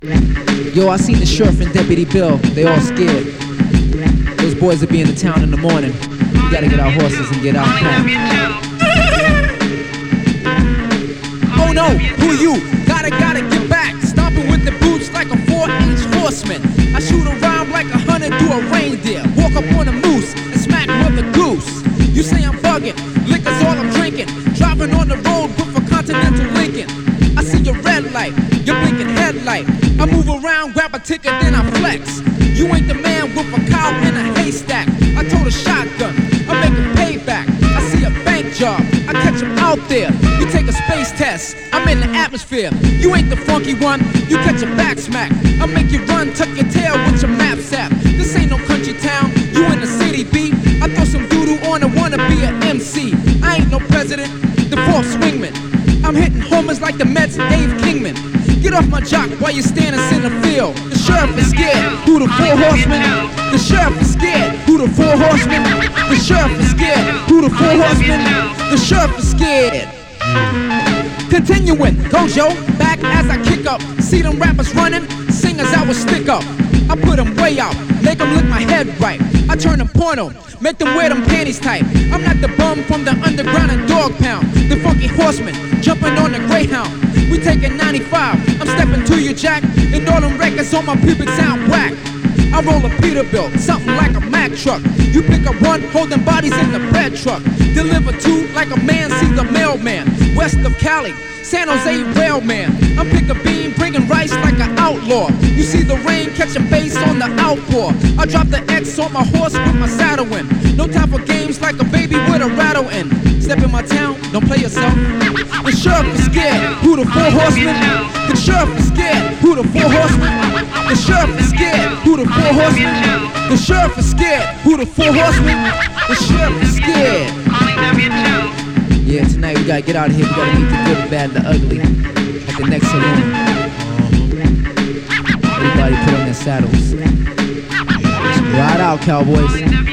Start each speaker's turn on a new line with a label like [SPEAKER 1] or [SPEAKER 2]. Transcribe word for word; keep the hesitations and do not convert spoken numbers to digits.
[SPEAKER 1] Yo, I seen the sheriff and Deputy Bill, they all scared. Those boys will be in the town in the morning. We gotta get our horses and get out now. Oh no, who are you? Gotta, gotta get back. Stomping with the boots like a four-inch horseman. I shoot around like a hunter do a reindeer. Walk up on a moose and smack Mother Goose. You say I'm bugging, liquor's all I'm drinking. Driving on the road with a Continental Lincoln. I see your red light, your blinking headlight. I move around, grab a ticket, then I flex. You ain't the man with a cow in a haystack. I told a shotgun, I'm making payback. I see a bank job, I catch him out there. You take a space test, I'm in the atmosphere. You ain't the funky one, you catch a back smack. I make you run, tuck your tail with your map sap. This ain't no country town, you in the city, B. I throw some doodoo on and wanna be an M C. I ain't no president, the fourth swingman. I'm hitting homers like the Mets, Dave Kingman. Get off my jock while you're standing in the field. The sheriff is scared, who the four horsemen? The sheriff is scared, who the four horsemen? The sheriff is scared, who the four horsemen? The sheriff is scared. Continuing, Gojo, back as I kick up. See them rappers running, singers I will stick up. I put them way out, make them lick my head right. I turn them porno, make them wear them panties tight. I'm not the bum from the underground and dog pound. The funky horseman, jumping on the Greyhound. We taking ninety-five, I'm stepping to you, Jack. And all them records on my pubic sound whack. I roll a Peterbilt, something like a Mack truck. You pick up one, holding bodies in the bread truck. Deliver two like a man sees a mailman. West of Cali, San Jose railman. I'm pick a bean, bringing rice like an outlaw. You see the rain catching bass on the outpour. I drop the X on my horse with my saddle in. No time for games like a baby with a rattle in. Step in my town, don't play yourself. The sheriff is scared, who the four horsemen? The sheriff is scared, who the four horsemen? The sheriff is scared, who the four horsemen? The sheriff is scared, who the four horsemen? The sheriff is scared. Yeah, tonight we gotta get out of here. We gotta meet the good, the bad, the ugly at the next saloon. Everybody put on their saddles. Ride out, cowboys.